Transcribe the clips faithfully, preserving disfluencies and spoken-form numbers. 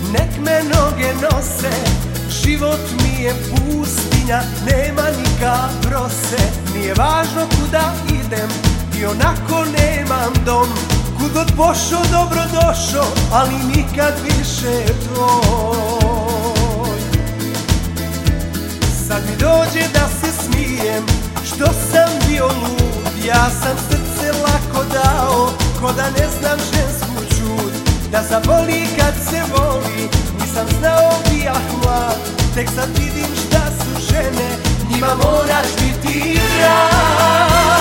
nek me noge nose, život mi je pustinja, nema nikak rose. Nije važno kuda idem, i onako nemam dom, kud god pošo dobro došo, ali nikad više tvoj. Sad mi dođe da se smijem, što sam bio lud, ja sam srce lako dao, ko da ne znam žensku čud. Da zaboli kad se voli, nisam znao bijah mlad, tek sad vidim šta su žene, njima moraš biti drag.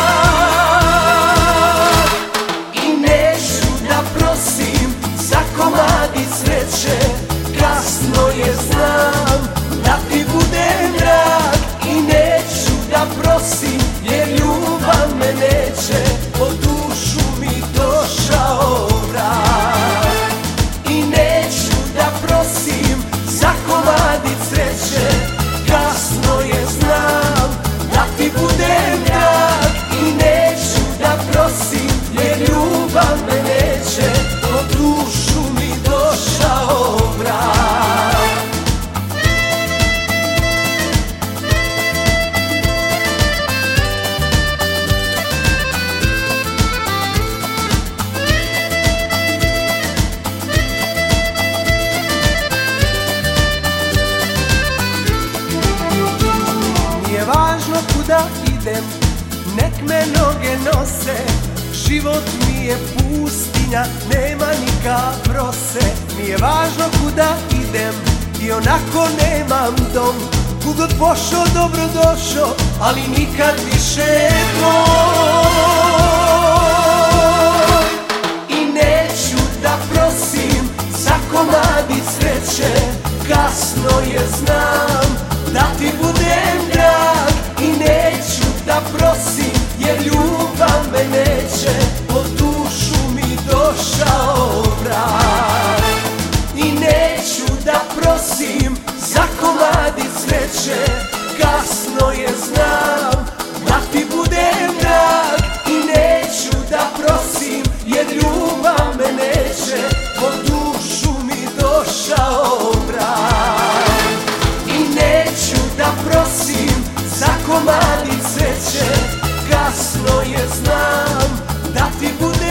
I neću da prosim za komadić sreće, kasno je znam da ti budem drag. I neću da prosim jer ljubav me neće, po dušu mi došao vrag. I neću da prosim za komadić sreće, kasno je znam da ti budem drag. I neću da prosim jer ljubav me neće, po dušu mi došao vrag. Važno kuda idem, nek me noge nose, život mi je pustinja, nema nikak rose. Nije važno kuda idem, i onako nemam dom, kud god pošo dobro došo, ali nikad više tvoj. I neću da prosim za komadić sreće, kasno je znam da ti budem drag. I neću da prosim jer ljubav me neće, po dušu mi došao vrag. I neću da prosim za komadić sreće, kasno je znam da ti budem drag. I neću da prosim jer ljubav me neće, po dušu mi došao vrag. I neću da prosim za komadić sreće, kasno je znam da ti bude